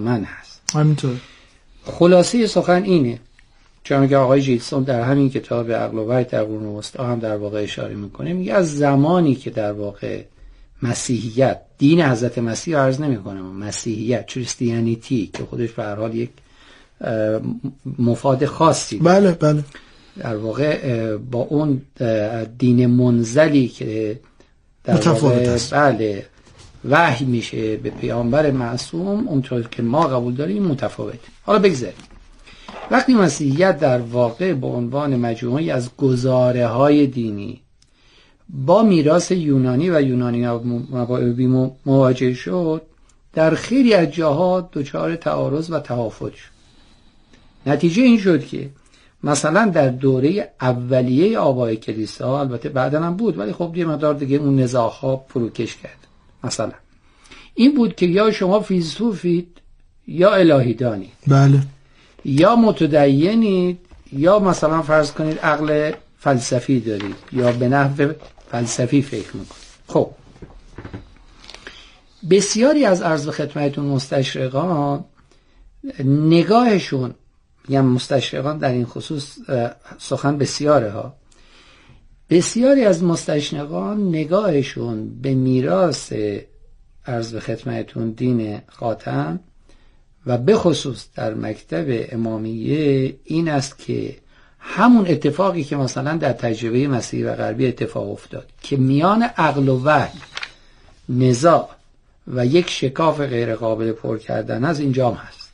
من هست. همینطور. خلاصه سخن اینه، چون که آقای جیلسون در همین کتاب عقل و وحی در قرون وسطی هم در واقع اشاره میکنه، میگه از زمانی که در واقع مسیحیت، دین حضرت مسیح عرض نمیکنه، مسیحیت کریستیانیتی که خودش به هر حال یک مفاد خاصی بله بله در واقع با اون دین منزلی که در واقع بله وحی میشه به پیامبر معصوم اونطور که ما قبول داریم متفاوت. حالا بگذاریم وقتی مسیحیت در واقع به عنوان مجموعی از گزاره های دینی با میراث یونانی و یونانی مبایبی مواجه شد، در خیلی از جاها دچار تعارض و تهافت شد. نتیجه این شد که مثلا در دوره اولیه آبای کلیسا، البته بعداً هم بود ولی خب یه مقدار دیگه اون نزاع‌ها فروکش کرد، مثلا این بود که یا شما فیلسوفید یا الهی دانید، بله، یا متدینید یا مثلا فرض کنید عقل فلسفی دارید یا به نحو فلسفی فکر میکنید. خب بسیاری از عرض به خدمتتون مستشرقان نگاهشون، میگم مستشرقان در این خصوص سخن بسیاره ها، بسیاری از مستشرقان نگاهشون به میراث عرض به خدمتتون دین خاتم و به خصوص در مکتب امامیه این است که همون اتفاقی که مثلا در تجربه مسیحی و غربی اتفاق افتاد که میان عقل و وحی نزاع و یک شکاف غیر قابل پر کردن از اینجام هست.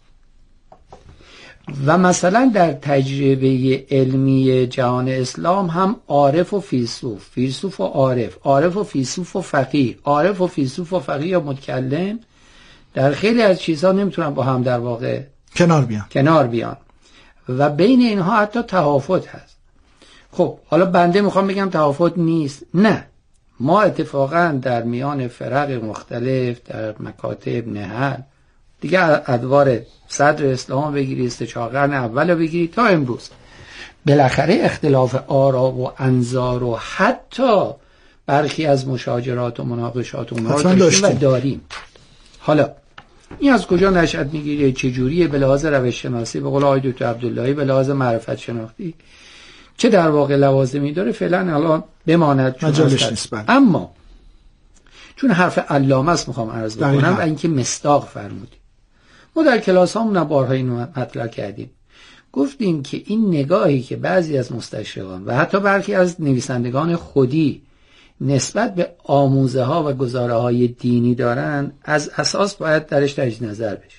و مثلا در تجربه علمی جهان اسلام هم عارف و فیلسوف، فیلسوف و عارف، عارف و فیلسوف و فقیه، عارف و فیلسوف و فقیه یا متکلم در خیلی از چیزها نمیتونن با هم در واقع کنار بیان و بین اینها حتی تهافت هست. خب حالا بنده میخوام بگم تهافت نیست، نه، ما اتفاقا در میان فرق مختلف در مکاتب نهل دیگه ادوار صدر اسلام بگیرید، 3-4 قرن اول رو بگیرید تا امروز، بالاخره اختلاف آرا و انظار و حتی برخی از مشاجرات و مناقشات اونها رو داشتیم و داریم. حالا این از کجا نشأت میگیره، چجوریه، به لحاظ روش شناسی به قول آقای دکتر عبداللهی، به لحاظ معرفت شناختی چه در واقع لوازمی داره فعلا الان بماند مجالش نیست. اما چون حرف علامه است میخوام عرض بکنم و اینکه مصداق فرمودیم. ما در کلاس هم بارها اینو مطرح کردیم، گفتیم که این نگاهی که بعضی از مستشرقان و حتی برخی از نویسندگان خودی نسبت به آموزه ها و گزاره های دینی دارن از اساس باید درش تجدید نظر بشه.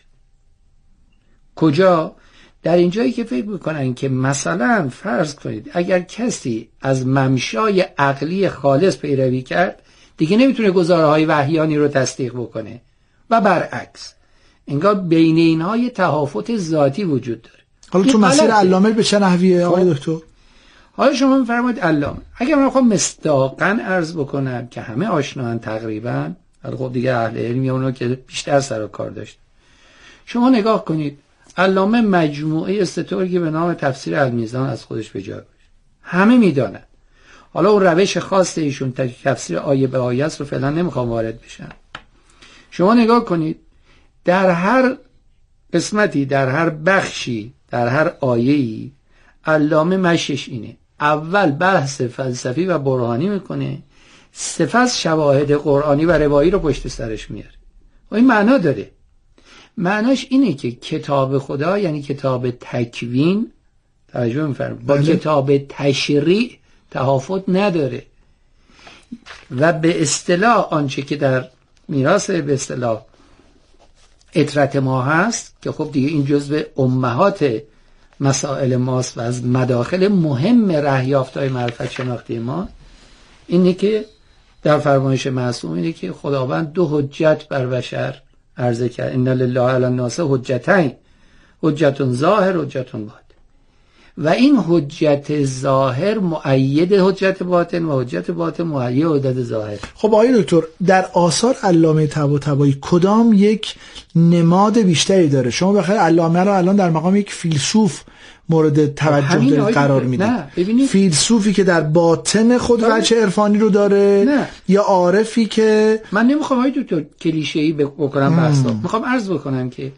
کجا؟ در اینجایی که فکر میکنن که مثلا فرض کنید اگر کسی از ممشای عقلی خالص پیروی کرد دیگه نمیتونه گزاره های وحیانی رو تصدیق بکنه و برعکس، انگار بین اینها یه تهافت ذاتی وجود داره. حالا تو مسیر علامه به چه نحویه آقای دکتر؟ حالا شما میفرمایید علامه، اگر من بخوام مصداقاً عرض بکنم که همه آشنان تقریبا، خب دیگه اهل علمی اونها که بیشتر سر و کار داشت، شما نگاه کنید علامه مجموعه سترگی به نام تفسیر المیزان از خودش به جا گذاشت، همه میدونن. حالا اون روش خاص ایشون تفسیر آیه به آیه است رو فعلا نمیخوام وارد بشم. شما نگاه کنید در هر قسمتی، در هر بخشی، در هر آیه‌ای علامه مشش اینه، اول بحث فلسفی و برهانی میکنه، سپس شواهد قرآنی و روایی رو پشت سرش میاره. و این معنا داره. معناش اینه که کتاب خدا یعنی کتاب تکوین، توجه می‌فرمایید، با کتاب تشریع تهافت نداره و به اصطلاح آنچه که در میراث به اصطلاح اطرت ما هست که خب دیگه این جزء امهات مسائل ماست و از مداخل مهم رهیافت‌های معرفت شناختی ما، اینه که در فرمایش معصوم اینه که خداوند 2 حجت بر بشر عرضه کرد، ان لله علی الناس حجتین، حجت ظاهر، حجت باطن، و این حجت ظاهر مؤید حجت باطن و حجت باطن مؤید حجت ظاهر. خب آقای دکتر در آثار علامه طباطبایی کدام یک نماد بیشتری داره؟ شما بخیر علامه رو الان در مقام یک فیلسوف مورد توجه دارید قرار میدید، فیلسوفی که در باطن خود وجه عرفانی رو داره نه. یا عارفی که من نمیخوام آقای دکتر کلیشه‌ای بکنم بحثا، میخوام عرض بکنم که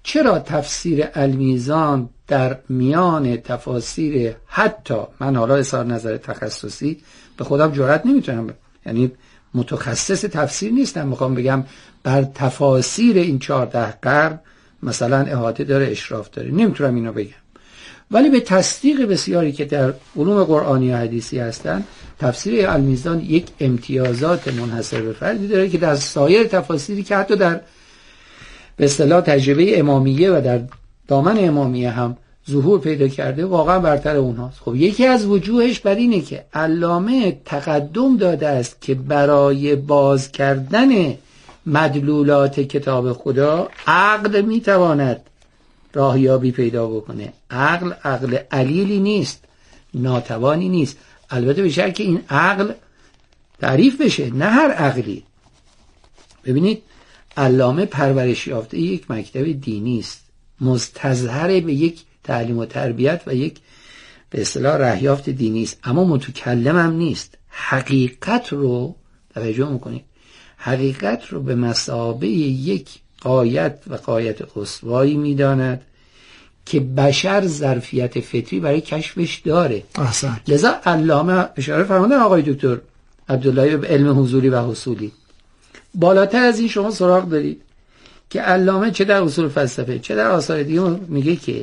چرا تفسیر المیزان در میان تفاسیر، حتی من حالا اظهار نظر تخصصی به خودم جرئت نمیتونم، یعنی متخصص تفسیر نیستم میخوام بگم بر تفاسیر این 14 قرن مثلا احاطه داره، اشراف داره، نمیتونم اینو بگم، ولی به تصدیق بسیاری که در علوم قرآنی و حدیثی هستن، تفسیر المیزان یک امتیازات منحصر به فردی داره که در سایر تفاسیری که حتی در به اصطلاح تجربه امامیه و در دامن امامیه هم ظهور پیدا کرده واقعا برتر اونهاست. خب یکی از وجوهش بر اینه که علامه تقدم داده است که برای باز کردن مدلولات کتاب خدا عقل میتواند راهیابی پیدا بکنه. عقل علیلی نیست، ناتوانی نیست، البته به شرطی که این عقل تعریف بشه، نه هر عقلی. ببینید علامه پرورش یافته یک مکتب دینی است، مستظهر به یک تعلیم و تربیت و یک به اصطلاح رهیافت دینی است، اما متکلم هم نیست. حقیقت رو توجه میکنید، حقیقت رو به مثابه یک غایت و غایت قصوایی میداند که بشر ظرفیت فطری برای کشفش داره. احسن. لذا علامه اشاره فرمودن آقای دکتر عبداللهی به علم حضوری و حصولی. بالاتر از این شما سراغ دارید که علامه چه در اصول فلسفه چه در آثار دیگه میگه که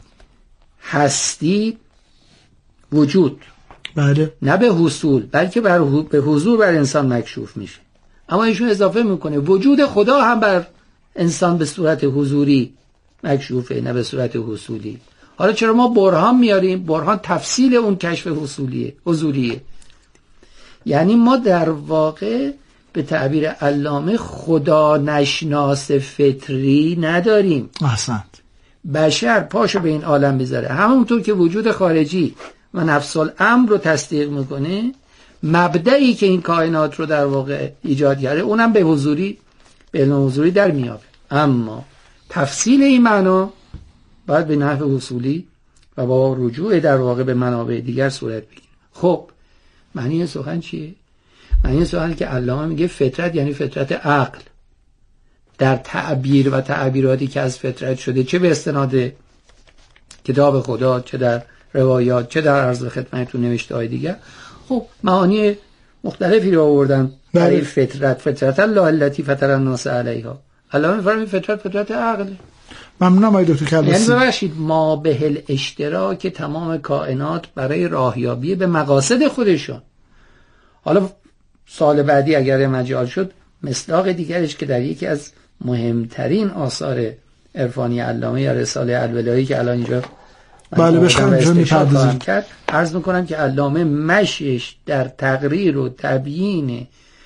هستی وجود، بله، نه به حصول بلکه به حضور بر انسان مکشوف میشه. اما ایشون اضافه میکنه وجود خدا هم بر انسان به صورت حضوری مکشوفه، نه به صورت حصولی. حالا چرا ما برهان میاریم؟ برهان تفصیل اون کشف حضوریه. یعنی ما در واقع به تعبیر علامه خدا نشناس فطری نداریم. احسنت. بشر پاشو به این عالم بذاره، همونطور که وجود خارجی و نفس الامر رو تصدیق میکنه، مبدئی که این کائنات رو در واقع ایجاد کرده اونم به حضوری، به علم حضوری در میابه. اما تفصیل این معنا باید به نحو حصولی و با رجوع در واقع به منابع دیگر صورت بگیره. خب معنی سخن چیه؟ معنی سخن که علامه میگه فطرت یعنی فطرت عقل در تعبیر و تعبیراتی که از فطرت شده، چه به استناد کتاب خدا، چه در روایات، چه در عرض خدمتتون نوشته های دیگر. خب معانی مختلفی رو آوردن برای فطرت الله التي فطر الناس علیها. علامه میفرمایند فطرت عقل. ممنونم آقای دکتر کلباسی. یعنی ببخشید ما به الاشتراک تمام کائنات برای راهیابی به مقاصد خودشون. حالا سال بعدی اگر مجال شد مصداق دیگرش که در یکی از مهمترین آثار عرفانی علامه یا رساله الولایی که الان اینجا بله بشم کرد، عرض میکنم که علامه مشیش در تقریر و تبیین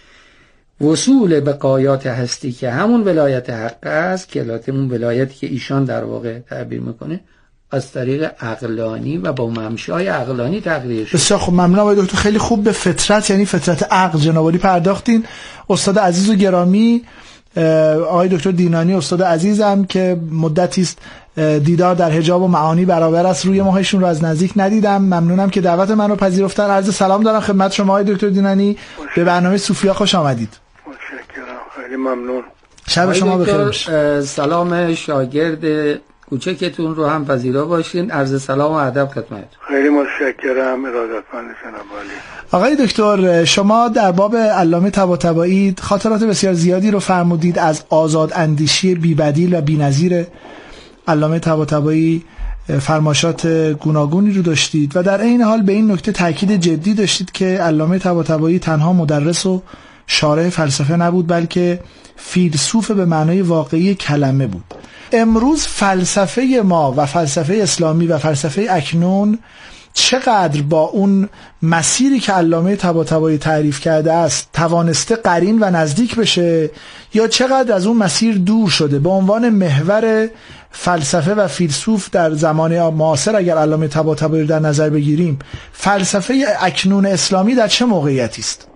وصول به غایات هستی که همون ولایت حق است، که همون ولایتی که ایشان در واقع تعبیر میکنه، از طریق عقلانی و با ممشای عقلانی تقریر شد. بسیار خوب، ممنونم آقای دکتر. خیلی خوب به فطرت یعنی فطرت عقل جنابالی پرداختین. استاد عزیز و گرامی آقای دکتر دینانی، استاد عزیزم که مدتی است دیدار در حجاب و معانی برابر است، روی ماهشون رو از نزدیک ندیدم. ممنونم که دعوت من رو پذیرفتن. عرض سلام دارم خدمت شما آقای دکتر دینانی. به برنامه صوفیا خوش آمدید. متشکرم، خیلی ممنون. شب شما بخیر باشه. سلام شاگرد کوچکتون رو هم پذیرا باشین. عرض سلام و ادب خدمت. خیلی متشکرم، ارادتمند جناب عالی. آقای دکتر، شما در باب علامه طباطبایی خاطرات بسیار زیادی رو فرمودید از آزاد اندیشی بی‌بدیل و بی‌نظیر علامه طباطبایی، فرمایشات گوناگونی رو داشتید و در عین حال به این نکته تاکید جدی داشتید که علامه طباطبایی تنها مدرس و شارح فلسفه نبود، بلکه فیلسوف به معنای واقعی کلمه بود. امروز فلسفه ما و فلسفه اسلامی و فلسفه اکنون چقدر با اون مسیری که علامه طباطبایی تعریف کرده است توانسته قرین و نزدیک بشه، یا چقدر از اون مسیر دور شده؟ به عنوان محور فلسفه و فیلسوف در زمان معاصر اگر علامه طباطبایی رو در نظر بگیریم، فلسفه اکنون اسلامی در چه موقعیتی است؟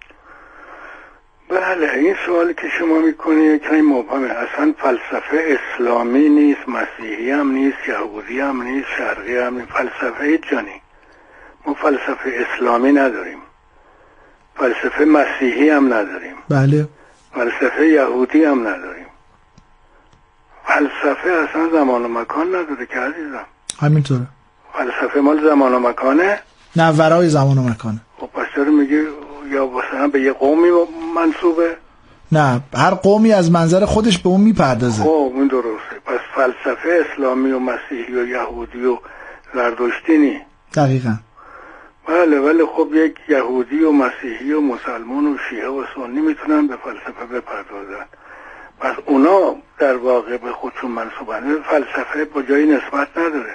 بله، این سوالی که شما میکنی یکی مبهمه. اصلا فلسفه اسلامی نیست، مسیحی هم نیست، یهودی هم نیست، شرقی هم نیست، فلسفه جانی. ما فلسفه اسلامی نداریم، فلسفه مسیحی هم نداریم، بله، فلسفه یهودی هم نداریم، فلسفه اصلا زمان و مکان نداره که عزیزم. همینطوره. فلسفه مال زمان و مکانه؟ نه، ورای زمان و مکانه. خب پس چرا میگی یا مثلا به یه قومی منسوبه؟ نه، هر قومی از منظر خودش به اون میپردازه. خب این درسته. پس فلسفه اسلامی و مسیحی و یهودی و زرتشتی نی؟ دقیقاً. بله، ولی خب یک یهودی و مسیحی و مسلمان و شیعه و سنی میتونن به فلسفه بپردازن. پس اونا در واقع به خودشون منسوبن. فلسفه با جایی نسبت نداره.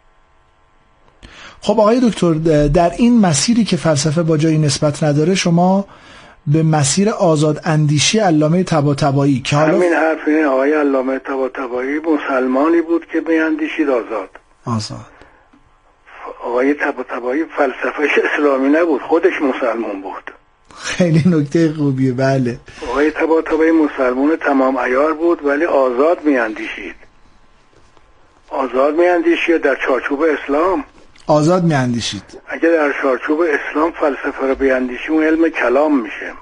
خب آقای دکتر، در این مسیری که فلسفه با جایی نسبت نداره، شما به مسیر آزاد اندیشی علامه طباطبایی که حالا همین حرف این آقای علامه طباطبایی مسلمانی بود که میاندیشید آزاد. آقای طباطبایی فلسفهش اسلامی نبود، خودش مسلمان بود. خیلی نکته خوبیه. بله، آقای طباطبایی مسلمان تمام عیار بود ولی آزاد میاندیشید. در چارچوب اسلام آزاد میاندیشید. اگه در چارچوب اسلام فلسفه رو بیاندیشیم اون علم کلام میشه.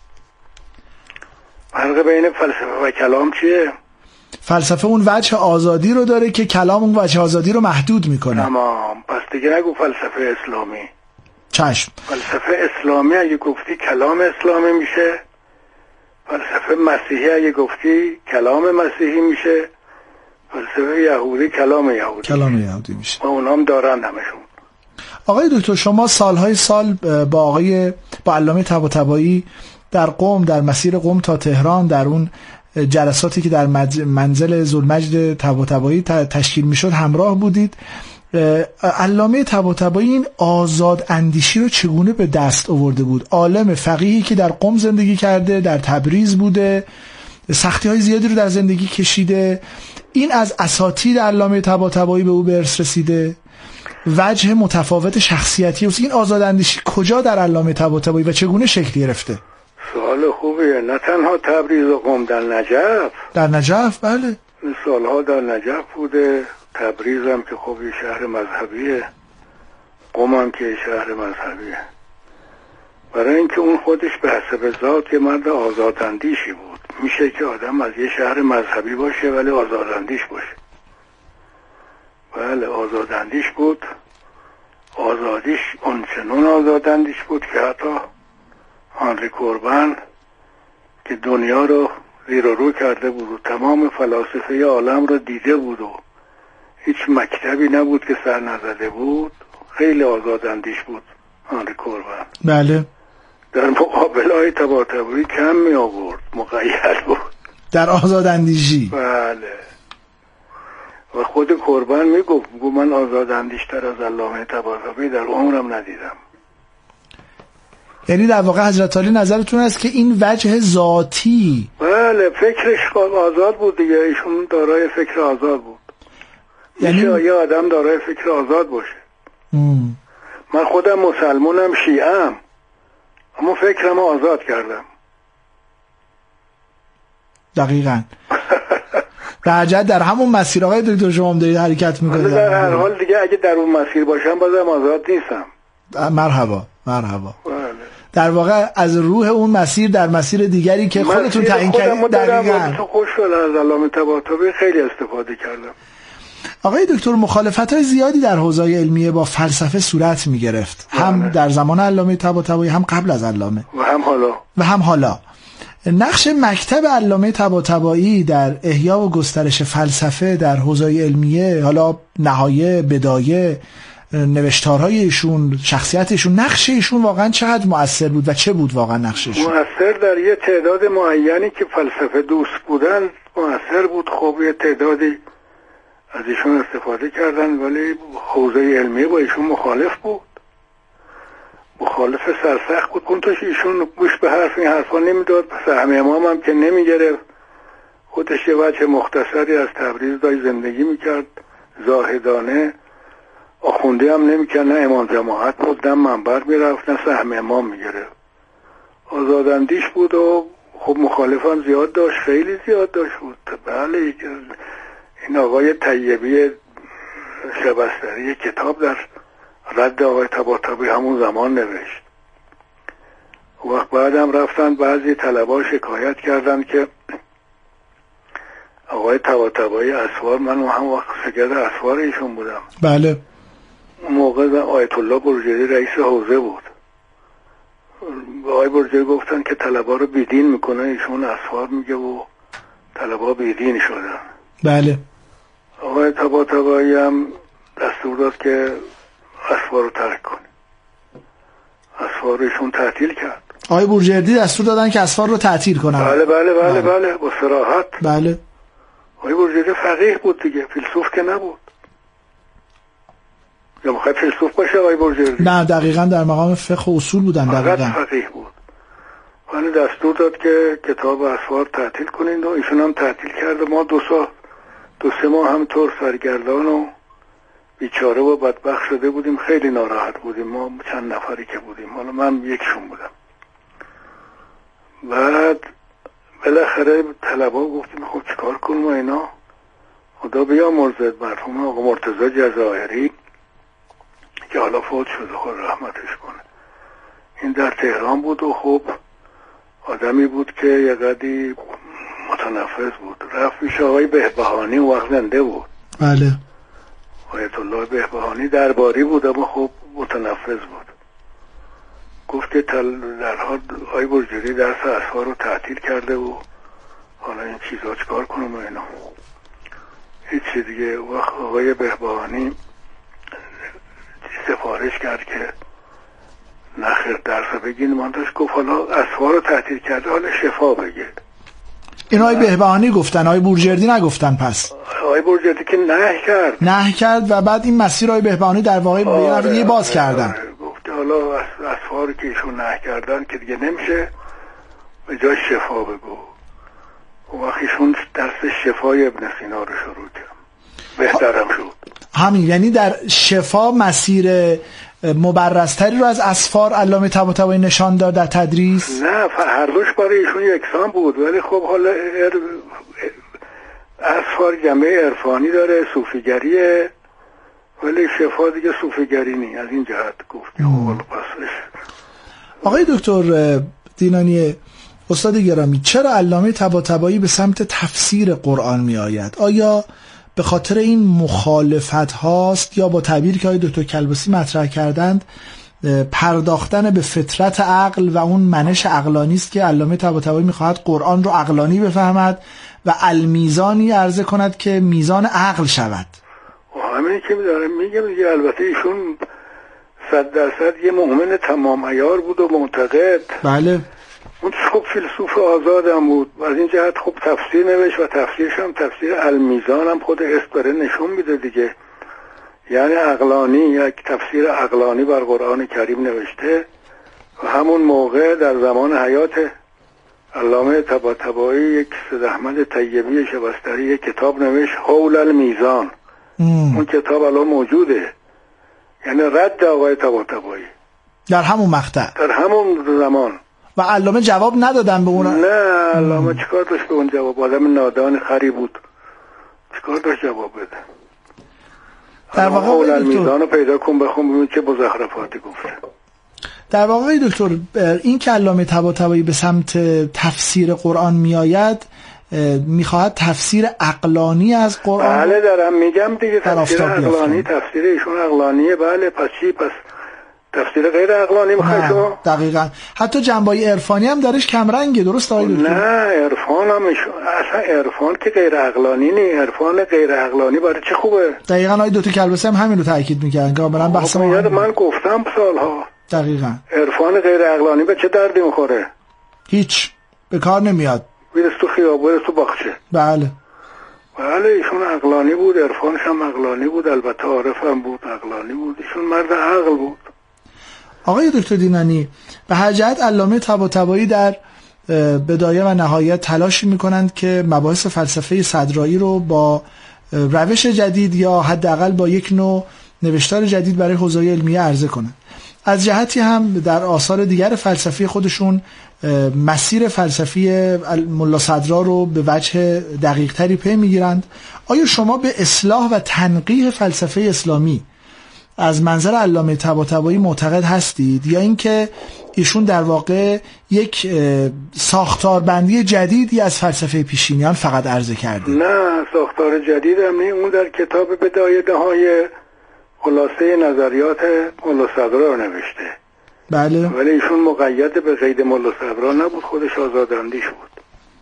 فرق بین فلسفه و کلام چیه؟ فلسفه اون وجه آزادی رو داره که کلام اون وجه آزادی رو محدود میکنه. تمام. پس دیگه نگو فلسفه اسلامی. چشم. فلسفه اسلامی اگه گفتی کلام اسلامی میشه، فلسفه مسیحی اگه گفتی کلام مسیحی میشه، فلسفه یهودی کلام یهودی میشه. و اونام دارن همشون. آقای دکتر، شما سالهای سال با علامه طباطبایی در قم، در مسیر قم تا تهران، در اون جلساتی که در منزل ذوالمجد طباطبایی تشکیل میشد همراه بودید. علامه طباطبایی این آزاد اندیشی رو چگونه به دست آورده بود؟ عالم فقیهی که در قم زندگی کرده، در تبریز بوده، سختی‌های زیادی رو در زندگی کشیده. این از اساتید علامه طباطبایی به او به ارث رسیده. وجه متفاوت شخصیتی این آزاد اندیشی کجا در علامه طباطبایی و چگونه شکل گرفته؟ سوال خوبیه. نه تنها تبریز و قم، در نجف. بله، سالها در نجف بوده. تبریز هم که خب یه شهر مذهبیه، قم هم که شهر مذهبیه. برای اینکه اون خودش به حسب ذات یه مرد آزاداندیشی بود. میشه که آدم از یه شهر مذهبی باشه ولی آزاداندیش باشه. بله، آزاداندیش بود. آزادیش اونچنون آزاداندیش بود که حتی هانری کوربن که دنیا رو زیر و رو کرده بود و تمام فلاسفه عالم رو دیده بود و هیچ مکتبی نبود که سر نزده بود، خیلی آزاداندیش بود هانری کوربن. بله. در مقابل های طباطبایی کم می آورد، مقید بود در آزاداندیشی. بله. و خود کوربن می گفت من آزاداندیشتر از علامه طباطبایی در عمرم ندیدم. یعنی در واقع حضرت علی نظرتون است که این وجه ذاتی، بله، فکرش آزاد بود دیگه. ایشون دارای فکر آزاد بود. یعنی یه آدم دارای فکر آزاد باشه. من خودم مسلمانم، شیعه‌ام، اما فکرم آزاد کردم. دقیقاً. در همون مسیر آقای دکتر شما هم دارید حرکت میکنید. در هر حال دیگه اگه در اون مسیر باشم بازم آزاد نیستم. مرحبا. در واقع از روح اون مسیر در مسیر دیگری که خودتون تعیین کردید. دقیقاً. خوشحال از علامه طباطبایی خیلی استفاده کردم. آقای دکتر، مخالفت‌های زیادی در حوزه‌های علمیه با فلسفه صورت می‌گرفت، هم در زمان علامه طباطبایی، هم قبل از علامه و هم حالا. نقش مکتب علامه طباطبایی در احیا و گسترش فلسفه در حوزه‌های علمیه، حالا نهایه، بدایه، نوشتارهای ایشون، شخصیت ایشون، نقش ایشون واقعا چقدر مؤثر بود و چه بود واقعا نقشش؟ مؤثر در یه تعداد معینی که فلسفه دوست بودن مؤثر بود. خب یه تعدادی از ایشون استفاده کردن ولی حوزه علمیه با ایشون مخالف بود. مخالف سرسخت بود. کنتش ایشون گوش به حرف این حرفا نمیداد. پس همه امام هم که نمیگرفت. خودش یه وجه مختصری از تبریز داشت زندگی میکرد، زاهدانه. آخونده هم نمیکرد، نه امام جماعت بود، نه منبر میرفت، نه سهم امام میگرفت. آزاداندیش بود و خب مخالف هم زیاد داشت، خیلی زیاد داشت بود. بله، این آقای طیبی شبستری کتاب در رد آقای طباطبایی همون زمان نوشت. وقت بعدم رفتن بعضی طلبا شکایت کردن که آقای آقای طباطبایی اسوار، من هم وقت شاگرد اسوار ایشون بودم. بله. اون موقع آیت الله برجری رئیس حوزه بود. به آقای برجری گفتن که طلبا رو بیدین میکنه، ایشون اسوار میگه و طلبا بیدین شدن. بله. آقای طباطبایی هم دستور داد که اسوار رو ترک کنه. اسوار ایشون تعطیل کرد. آقای بورجردی دستور دادن که اسوار رو تعطیل کنن. بله بله بله بله با صراحت. بله. آقای بورجردی فقیه بود دیگه، فیلسوف که نبود. یا میخواد فیلسوف باشه آقای بورجردی؟ نه دقیقاً در مقام فقه و اصول بودن. دقیقاً فقیه بود. ولی دستور داد که کتاب اسوار تعطیل کنین و ایشون هم تعطیل کرد. ما 2-3 ماه هم طور سرگردان و بیچاره و بدبخت شده بودیم، خیلی ناراحت بودیم. ما چند نفری که بودیم، حالا من یکشون بودم. بعد بالاخره طلبا گفتیم خب چیکار کنیم و اینا. خدا بیامرزد مرحوم آقا مرتضی جزائری که حالا فوت شده، خدا رحمتش کنه. این در تهران بود و خب آدمی بود که یه قدری متنفذ بود. رفت پیش آقای بهبهانی، وقت زنده بود. بله. آیت الله بهبهانی درباری بود اما خب متنفذ بود. گفت که در حال آقای برجری درس اسوار رو تعطیل کرده و حالا این چیزا چکار کنم و اینا. هیچی دیگه. وقت آقای بهبهانی سفارش کرد که نخیر درس بگین. من داشت گفت حالا اسوار رو تعطیل کرده، حالا شفا بگید. این آقای بهبهانی گفتن، آقای بورجردی نگفتن؟ پس آقای بورجردی که نه کرد و بعد این مسیر آقای بهبهانی در واقع دیگه باز کردن. گفت حالا اسواری که ایشون نه کردن که دیگه نمیشه، به جای شفا بگو. و وقتیشون درس شفای ابن سینا رو شروع کرد، بهترم شد. همین، یعنی در شفا مسیر مبرزتری رو از اسفار علامه طباطبایی نشان داد در تدریس؟ نه، هر دوش برای ایشون یکسان بود، ولی خب حالا اسفار جنبه عرفانی داره، صوفیگریه، ولی شفا دیگه صوفیگری نی. از این جهت گفت حالا پسش. آقای دکتر دینانی استاد گرامی، چرا علامه طباطبایی به سمت تفسیر قرآن می آید؟ آیا به خاطر این مخالفت هاست یا با تعبیری که آقای دکتر کلباسی مطرح کردند پرداختن به فطرت عقل و اون منش عقلانی است که علامه طباطبایی میخواهد قرآن رو عقلانی بفهمد و المیزانی عرضه کند که میزان عقل شود؟ همین که میگم دیگه. البته ایشون 100% یه مؤمن تمام عیار بود و معتقد. بله. اون خب فیلسوف آزادم بود، از این جهت خب تفسیر نوشت و تفسیرش هم تفسیر المیزان هم خود اسم داره نشون میده دیگه. یعنی عقلانی، یک تفسیر عقلانی بر قرآن کریم نوشته و همون موقع در زمان حیات علامه طباطبایی یک سید احمد طیبی شبستری یک کتاب نوشت حول المیزان. اون کتاب الان موجوده، یعنی رد آقای طباطبایی در همون مقطع، در همون زمان. و علامه جواب ندادن به اون؟ نه، علامه چیکار داشت به اون جواب؟ آدم نادان خری بود، چیکار داشت جواب بده؟ در واقع حول المیزان رو پیدا کن بخون ببین چه مزخرفاتی گفته. در واقع دکتر این که علامه طباطبایی به سمت تفسیر قرآن میآید میخواهد تفسیر عقلانی از قرآن؟ بله دارم میگم دیگه، تفسیر عقلانی، تفسیر ایشون عقلانیه. بله، پس چی؟ پس تفسیر غیر عقلانی میخوای شما؟ دقیقاً. حتی جنبه‌های عرفانی هم درش کمرنگه، درست آقای دکتر؟ نه، عرفان هم اصلا عرفان که غیر عقلانی نی. عرفان غیر عقلانی برای چه خوبه؟ دقیقاً آقای دکتر کلباسی هم همین رو تاکید می‌کردن. کاملاً بحث من گفتم سالها. دقیقاً. عرفان غیر عقلانی به چه دردی میخوره؟ هیچ، به کار نمیاد. میرس تو خیابون، میرس تو باغچه. بله. بله ایشون عقلانی بود، عرفانش هم عقلانی بود، البته عارف هم بود، عقلانی بود. ایشون مرد عقل بود. آقای دکتر دینانی، به هر جهت علامه طباطبایی در بدایه و نهایت تلاشی میکنند که مباحث فلسفه صدرایی رو با روش جدید یا حداقل با یک نوع نوشتار جدید برای حوزه علمیه عرضه کنند. از جهتی هم در آثار دیگر فلسفی خودشون مسیر فلسفی ملا صدرا رو به وجه دقیق تری پی میگیرند. آیا شما به اصلاح و تنقیح فلسفه اسلامی از منظر علامه طباطبایی معتقد هستید یا اینکه ایشون در واقع یک ساختاربندی جدیدی از فلسفه پیشینیان فقط عرضه کرده؟ نه، ساختار جدید هم نه. اون در کتاب بدایه‌های خلاصه نظریات ملا صدرا رو نوشته. بله. ولی ایشون مقید به قید ملا صدرا نبود، خودش آزاداندیش بود.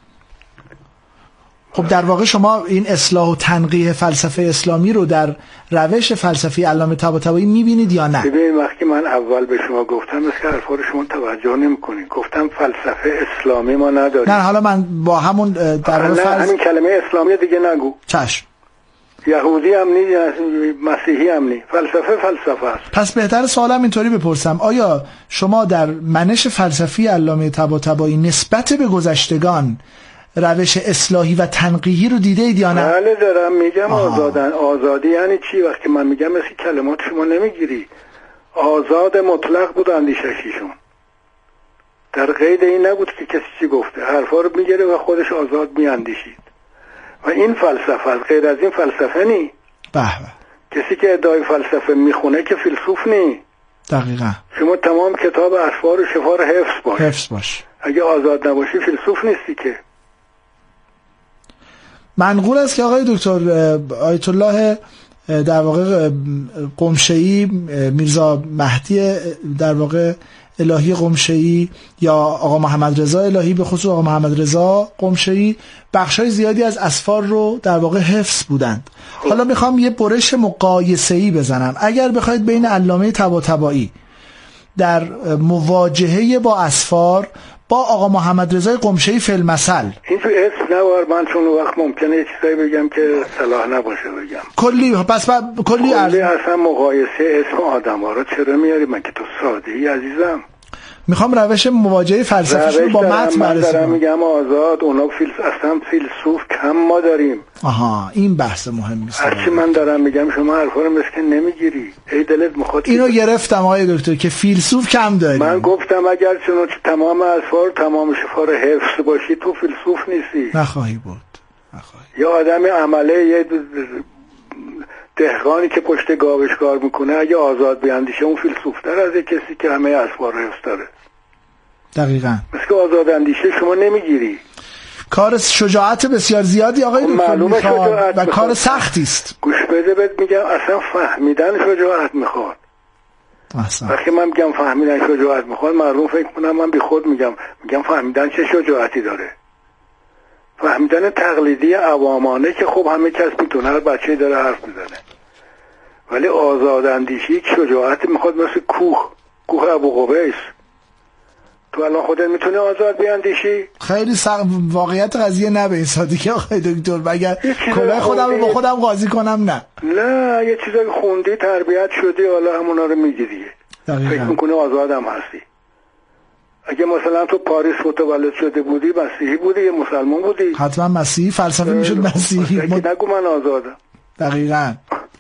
خب در واقع شما این اصلاح و تنقیح فلسفه اسلامی رو در روش فلسفی علامه طباطبایی میبینید یا نه؟ ببینید وقتی من اول به شما گفتم مثل حرفا رو شما توجه نمی‌کنید. گفتم فلسفه اسلامی ما نداریم. نه حالا من با همون در واقع همین کلمه اسلامی دیگه نگو. چشم. یهودی هم نی، مسیحی هم نی. فلسفه است. پس بهتر سوالم اینطوری بپرسم، آیا شما در منش فلسفی علامه طباطبایی نسبت به گذشتگان روش اصلاحی و تنقیحی رو دیده اید یا نه؟ بله دارم میگم. آزادی یعنی چی؟ وقتی من میگم مثل کلمات شما نمیگیری. آزاد مطلق بود اندیششیشون، در قید این نبود که کسی چی گفته، حرفا رو میگیره و خودش آزاد میاندیشید و این فلسفه است. غیر از این فلسفه نی. کسی که ادعای فلسفه میخونه که فیلسوف نی. دقیقاً. شما تمام کتاب اسفار و شفا رو حفظ باش. اگه آزاد نباشی فیلسوف نیستی که. منقول است که آقای دکتر آیت الله در واقع قمشه‌ای، میرزا مهدی در واقع الهی قمشه‌ای یا آقا محمد رضا الهی، به خصوص آقا محمد رضا قمشه‌ای، بخشای زیادی از اسفار رو در واقع حفظ بودند. حالا میخوام یه برش مقایسه‌ای بزنم. اگر بخواید بین علامه طباطبایی در مواجهه با اسفار با آقا محمد رضا قمشه‌ای فی المثل، این تو اسم نوار، من چون وقت ممکنه یه چیزایی بگم که صلاح نباشه بگم کلی اصلا مقایسه اسم آدم ها رو چرا میاری؟ من که تو ساده‌ای عزیزم. میخوام روش مواجهه فلسفیش رو با متن بررسی کنم. میگم آزاد، اونا اصلا فیلسوف کم ما داریم. این بحث مهمی است. هرچی من دارم میگم شما حرفا رو مسکن نمیگیری. ای دلت میخواد اینو گرفتم آقای دکتر که فیلسوف کم داریم. من گفتم اگر چون تمام اسفار تمام شفا رو حفظ باشی تو فیلسوف نیستی. نخواهی بود. یا آدم عمله، یه دهقانی که پشت گاوش کار میکنه اگه آزاد بیاندیشه اون فیلسوفتر از کسی که همه اسفار رو حفظ داره. دقیقاً. مثل آزاد اندیشه شما نمیگیری. کار شجاعت بسیار زیادی آقای دکتر میخواد و کار سختی است. گوش بده بهت میگم، اصلا فهمیدن شجاعت میخواد. وقتی من میگم فهمیدن شجاعت میخواد، مردم فکر کنم من بی خود میگم فهمیدن چه شجاعتی داره. فهمیدن تقلیدی عوامانه که خب همه کس میتونه، هر بچه‌ای داره حرف میزنه. ولی آزاد اندیشی شجاعتی میخواد، مثل کوه ابو قبیس. تو الان خودت میتونی آزاد بیاندیشی؟ خیلی واقعیت قضیه نه به این سادگی آقای دکتر. مگر کلاه خودم رو با خودم قاضی کنم؟ نه یه چیزایی خوندی، تربیت شدی، حالا همونا رو میگی دیگه. فکر میکنی آزادم هستی. اگه مثلا تو پاریس متولد شده بودی، مسیحی بودی یا مسلمان بودی؟ حتما مسیحی، فلسفه میشد مسیحی. نگو من آزادم. دقیقاً.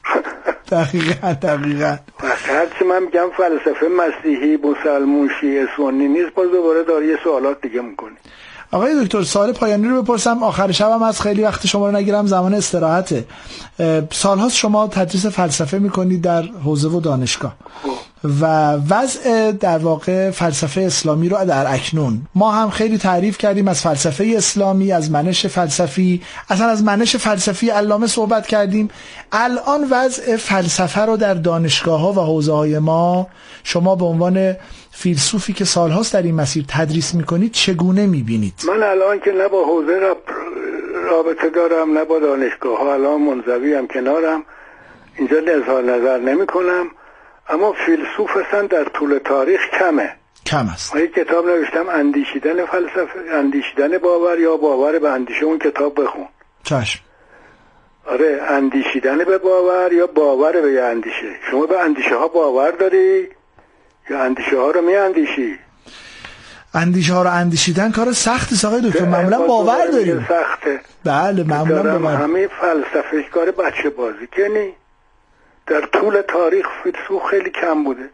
پس هرچی من میگم فلسفه مسیحی، مسلمون، شیعه، سنی نیست، باز دوباره داری یه سوالات دیگه میکنی. آقای دکتر سوال پایانی رو بپرسم، آخر شبم از خیلی وقت شما رو نگیرم، زمان استراحته. سالهاست شما تدریس فلسفه میکنید در حوزه و دانشگاه و وضع در واقع فلسفه اسلامی رو در اکنون ما هم خیلی تعریف کردیم، از فلسفه اسلامی، از منش فلسفی، اصلا از منش فلسفی علامه صحبت کردیم. الان وضع فلسفه رو در دانشگاه ها و حوزه های ما شما به عنوان فیلسوفی که سالهاست در این مسیر تدریس میکنید چگونه میبینید؟ من الان که نه با حوزه رابطه دارم نه با دانشگاه ها، الان منزوی هم کنارم، اینجا اظهار نظر نمی کنم. اما فیلسوف اصلا در طول تاریخ کم است. من یک کتاب نوشتم، اندیشیدن فلسفه، اندیشیدن باور یا باور به اندیشه. اون کتاب بخون. چشم. آره، اندیشیدن به باور یا باور به اندیشه. شما به اندیشه ها باور داری یا اندیشه ها رو می اندیشی؟ اندیشه ها رو اندیشیدن کار سختی آقای دکتر. معمولا باور داریم. سخته. بله معمولا باور. همه فلسفه کار بچه بازی که نی. در طول تاریخ فیلسوف خیلی کم بوده.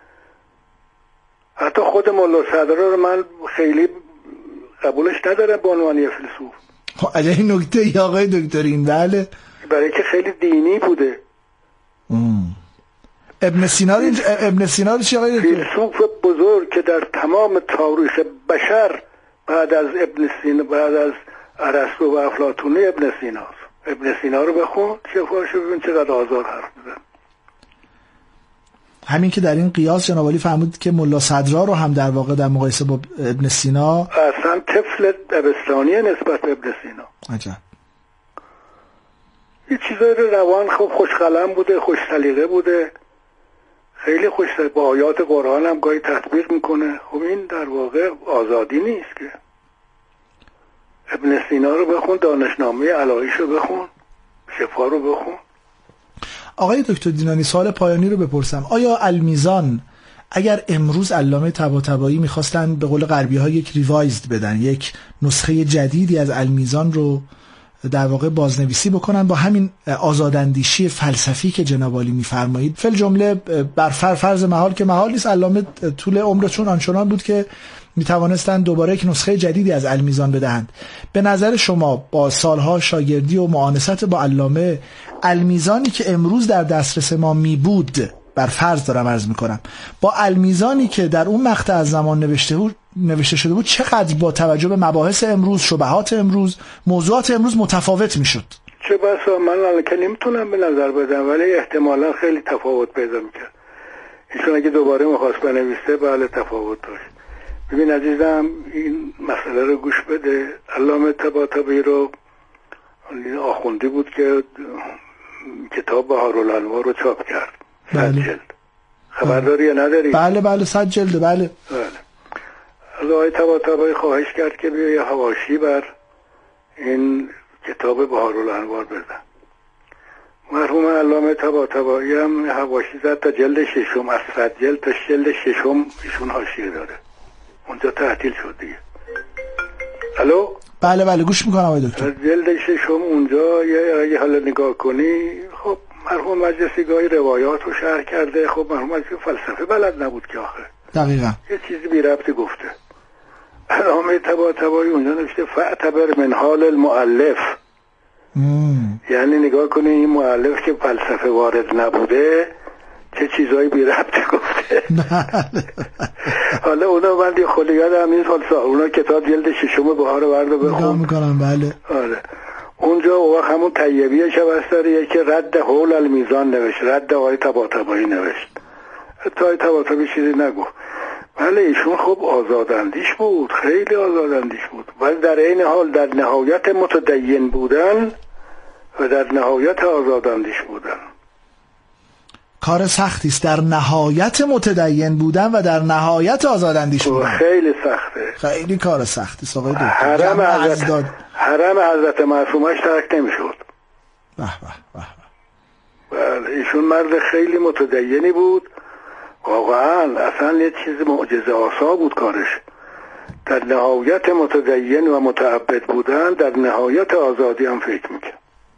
حتی خود ملا صدرا رو من خیلی قبولش ندارم به عنوان فیلسوف. خب عجب نکته یا آقای دکتر این. بله، برای که خیلی دینی بوده. ابن سینا رو چی آقای دکتر؟ فیلسوف بزرگ که در تمام تاریخ بشر بعد از ابن سینا، بعد از ارسطو و افلاطون، ابن سیناست. ابن سینا رو بخون، شفاهاشو ببین چقدر آزاد حرف میزنه. همین که در این قیاس جناب عالی فرمودید که ملا صدرا رو هم در واقع در مقایسه با ابن سینا اصلا طفل دبستانیه نسبت به ابن سینا. عجب. یه چیزای روان خوش قلم بوده، خوش سلیقه بوده، خیلی خوش با آیات قرآن هم گاهی تطبیق میکنه. خب این در واقع آزادی نیست که. ابن سینا رو بخون، دانشنامه علایش رو بخون، شفا رو بخون. آقای دکتر دینانی سوال پایانی رو بپرسم، آیا المیزان اگر امروز علامه طباطبایی میخواستن به قول غربی‌ها یک ریوایزد بدن، یک نسخه جدیدی از المیزان رو در واقع بازنویسی بکنن با همین آزاداندیشی فلسفی که جناب عالی میفرمایید، فل جمله بر فرض محال که محال نیست، علامه طول عمرشون آنچنان بود که میتوانستند دوباره یک نسخه جدیدی از المیزان بدهند. به نظر شما با سالها شاگردی و معانست با علامه، المیزانی که امروز در دسترس ما می بود، بر فرض دارم عرض میکنم، با المیزانی که در اون مقطع از زمان نوشته شده بود چقدر با توجه به مباحث امروز، شبهات امروز، موضوعات امروز متفاوت میشد؟ چه بسا من الان که نمیتونم به نظر بدم، ولی احتمالا خیلی تفاوت پیدا میکرد. ایشون اگه دوباره میخواست بنویسه بله تفاوت داشت. ببین عزیزم، این مسئله رو گوش بده. علامه طباطبایی رو آخوندی بود که کتاب بهارالانوار رو چاپ کرد. 100 جلد. خبر داری یا نداری؟ بله 100 جلده. بله. آقای طباطبایی خواهش کرد که بیا یه حواشی بر این کتاب بهارالانوار بزن. مرحوم علامه طباطبایی هم حواشی زد تا جلد 6، از 100 جلد تا جلد 6 ایشون حاشیه داره. اونجا تعطیل شد دیگه. الو؟ بله گوش میکنم آقای دکتر. جلد 6 اونجا اگه حالا نگاه کنی، خب مرحوم مجلسی گاهی روایات رو شرح کرده. خب مرحوم مجلسی فلسفه بلد نبود که آخه دقیقا یه چیزی بی ربطی گفته. علامه طباطبایی اونجا نوشته فاعتبر من حال المؤلف. یعنی نگاه کنی این مؤلف که فلسفه وارد نبوده چه چیزایی بی ربطی گفته. حالا اونا من یه خود یادم این اونا کتاب جلد 6 بهار ورد بخون میکنم. بله. آره. اونجا او همون طیبیه شبستریه که رد حول المیزان نوشت، رد آقای طباطبایی نوشت. آقای طباطبایی چیزی نگفت. بله ایشون خب آزاداندیش بود، خیلی آزاداندیش بود، ولی در این حال در نهایت متدین بودن و در نهایت آزاداندیش بودن. کار سختی است در نهایت متدین بودن و در نهایت آزاداندیش بودن. خیلی سخته، خیلی کار سختی است آقای دکتر. حرم حضرت معصومش ترک نمیشد. بله ایشون مرد خیلی متدینی بود، واقعا اصلا یه چیز معجزه آسا بود کارش. در نهایت متدین و متعبد بودن، در نهایت آزادی هم فکر میکنه.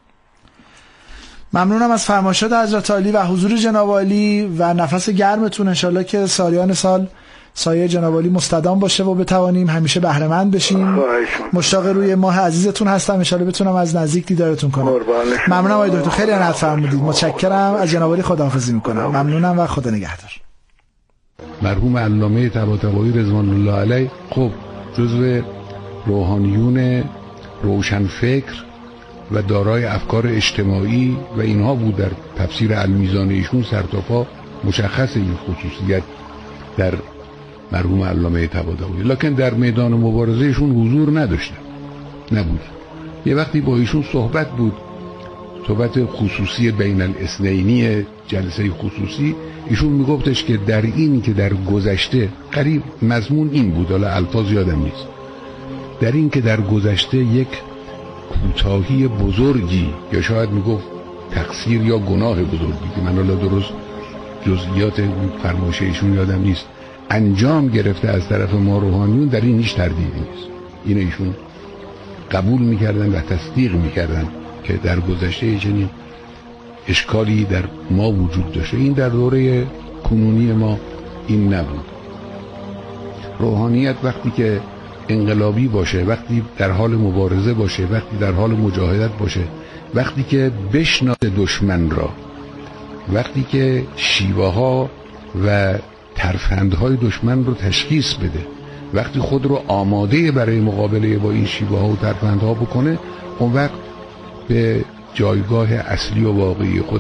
ممنونم از فرمایشات حضرت عالی و حضور جناب عالی و نفس گرمتون. انشالله که سالیان سال سایه جناب عالی مستدام باشه و بتوانیم همیشه بهره مند بشیم. مشتاق روی ماه عزیزتون هستم، انشالله بتونم از نزدیک دیدارتون کنم. ممنونم آقای دکتر، خیلی عنایت فرمودید. متشکرم. از جناب عالی خداحافظی میکنم. ممنونم و خدا نگهدار. مرحوم علامه طباطبایی رضوان الله علیه خب جزو روحانیون روشنفکر و دارای افکار اجتماعی و اینها بود. در تفسیر المیزان ایشون سرتاپا مشخص این خصوصیت در مرحوم علامه طباطبایی، لکن در میدان مبارزه ایشون حضور نداشتن، نبود. یه وقتی با ایشون صحبت بود، صحبت خصوصی بین الاثنینی، جلسه خصوصی، ایشون میگفتش که در این که در گذشته قریب مضمون این بود، حالا الفاظ یادم نیست، در این که در گذشته یک کوتاهی بزرگی یا شاید میگفت تقصیر یا گناه بزرگی که من حالا درست جزئیات فرمایش ایشون یادم نیست انجام گرفته از طرف ما روحانیون، در این هیچ تردیدی نیست. این ایشون قبول میکردن و تصدیق میکردن که در گذشته چنین اشکالی در ما وجود داشته. این در دوره کنونی ما این نبود. روحانیت وقتی که انقلابی باشه، وقتی در حال مبارزه باشه، وقتی در حال مجاهدت باشه، وقتی که بشناسه دشمن را وقتی که شیوه ها و ترفندهای دشمن رو تشخیص بده، وقتی خود رو آماده برای مقابله با این شیوه ها و ترفندها بکنه، اون وقت به جایگاه اصلی و واقعی خود